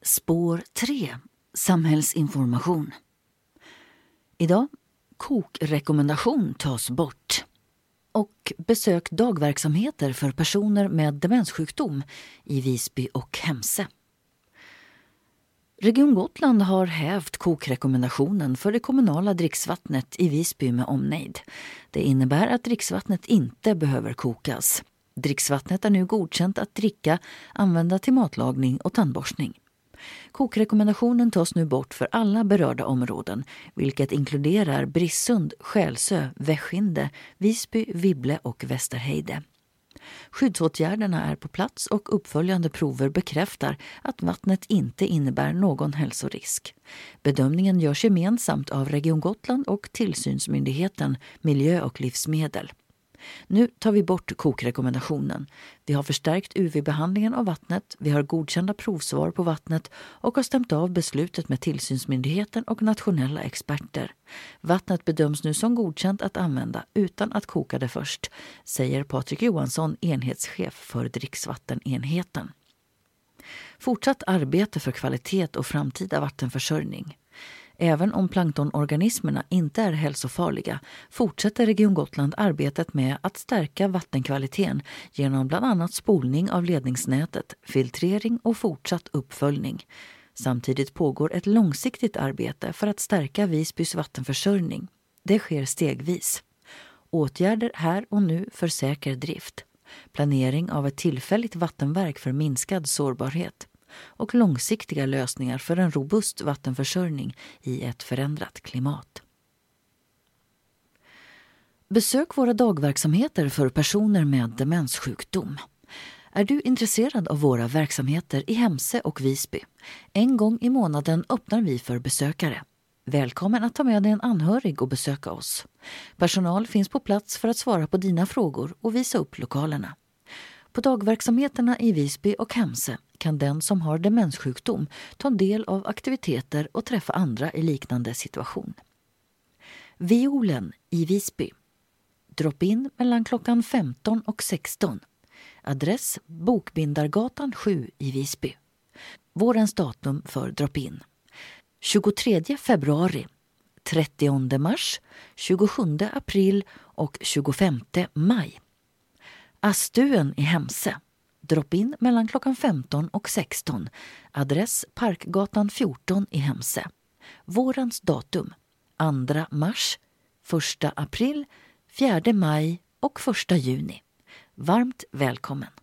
Spår 3. Samhällsinformation. Idag, kokrekommendation tas bort. Och besök dagverksamheter för personer med demenssjukdom i Visby och Hemse. Region Gotland har hävt kokrekommendationen för det kommunala dricksvattnet i Visby med omnejd. Det innebär att dricksvattnet inte behöver kokas. Dricksvattnet är nu godkänt att dricka, använda till matlagning och tandborstning. Kokrekommendationen tas nu bort för alla berörda områden, vilket inkluderar Brissund, Skälsö, Väskinde, Visby, Vibble och Västerheide. Skyddsåtgärderna är på plats och uppföljande prover bekräftar att vattnet inte innebär någon hälsorisk. Bedömningen görs gemensamt av Region Gotland och tillsynsmyndigheten Miljö och livsmedel. Nu tar vi bort kokrekommendationen. Vi har förstärkt UV-behandlingen av vattnet, vi har godkända provsvar på vattnet och har stämt av beslutet med tillsynsmyndigheten och nationella experter. Vattnet bedöms nu som godkänt att använda utan att koka det först, säger Patrik Johansson, enhetschef för dricksvattenenheten. Fortsatt arbete för kvalitet och framtida vattenförsörjning. Även om planktonorganismerna inte är hälsofarliga fortsätter Region Gotland arbetet med att stärka vattenkvaliteten genom bland annat spolning av ledningsnätet, filtrering och fortsatt uppföljning. Samtidigt pågår ett långsiktigt arbete för att stärka Visbys vattenförsörjning. Det sker stegvis. Åtgärder här och nu för säker drift. Planering av ett tillfälligt vattenverk för minskad sårbarhet. Och långsiktiga lösningar för en robust vattenförsörjning i ett förändrat klimat. Besök våra dagverksamheter för personer med demenssjukdom. Är du intresserad av våra verksamheter i Hemse och Visby? En gång i månaden öppnar vi för besökare. Välkommen att ta med dig en anhörig och besöka oss. Personal finns på plats för att svara på dina frågor och visa upp lokalerna. På dagverksamheterna i Visby och Hemse kan den som har demenssjukdom ta del av aktiviteter och träffa andra i liknande situation. Violen i Visby. Drop-in mellan klockan 15 och 16. Adress Bokbindargatan 7 i Visby. Vårens datum för drop-in. 23 februari, 30 mars, 27 april och 25 maj. Astuen i Hemse. Drop-in mellan klockan 15 och 16. Adress Parkgatan 14 i Hemse. Vårens datum 2 mars, 1 april, 4 maj och 1 juni. Varmt välkommen!